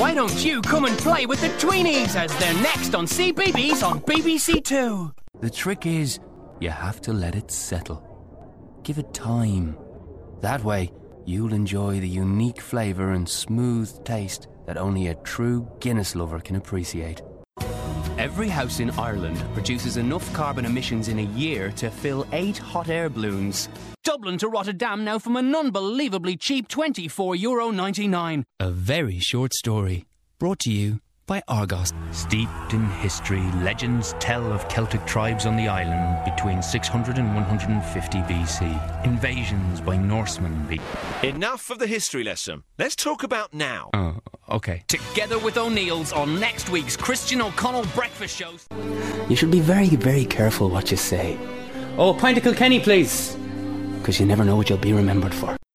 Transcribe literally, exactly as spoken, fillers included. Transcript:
Why don't you come and play with the Tweenies as they're next on C B B S on B B C Two? The trick is, you have to let it settle. Give it time. That way, you'll enjoy the unique flavour and smooth taste that only a true Guinness lover can appreciate. Every house in Ireland produces enough carbon emissions in a year to fill eight hot air balloons. Dublin to Rotterdam now from an unbelievably cheap twenty-four euro ninety-nine. A very short story, brought to you by Argos. Steeped in history, legends tell of Celtic tribes on the island between six hundred and one hundred fifty B C. Invasions by Norsemen. Be- Enough of the history lesson. Let's talk about now. oh, okay. Together with O'Neill's on next week's Christian O'Connell breakfast show. You should be very, very careful what you say. Oh, a pint of Kilkenny, please. Because you never know what you'll be remembered for.